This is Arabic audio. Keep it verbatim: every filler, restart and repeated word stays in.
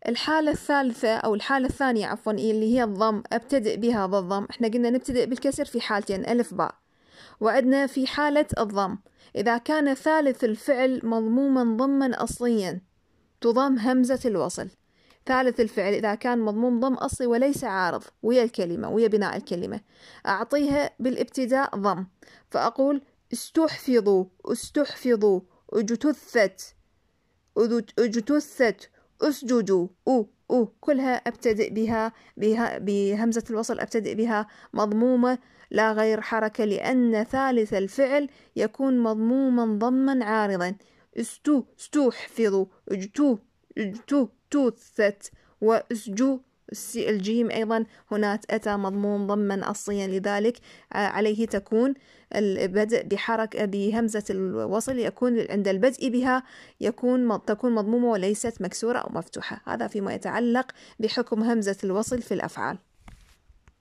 الحالة الثالثة أو الحالة الثانية عفوا اللي هي الضم، أبتدئ بها بالضم. إحنا قلنا نبتدئ بالكسر في حالتين، ألف باء. وعندنا في حالة الضم إذا كان ثالث الفعل مضموما ضما أصليا تضم همزة الوصل. ثالث الفعل إذا كان مضموم ضم أصلي وليس عارض ويا الكلمة ويا بناء الكلمة، أعطيها بالابتداء ضم، فأقول استحفظوا، استحفظوا، اجتثت، اجتثت، اسجدوا، أو أو كلها أبتدئ بها بها بهمزة الوصل، أبتدئ بها مضمومة لا غير حركة، لأن ثالث الفعل يكون مضموما ضما عارضا. استو استحفظوا، اجتو اجتو توثت، واسجو الجيم أيضا هنا أتى مضموم ضما أصليا، لذلك عليه تكون البدء بحركة بهمزة الوصل، يكون عند البدء بها يكون تكون مضمومة وليست مكسورة أو مفتوحة. هذا فيما يتعلق بحكم همزة الوصل في الأفعال.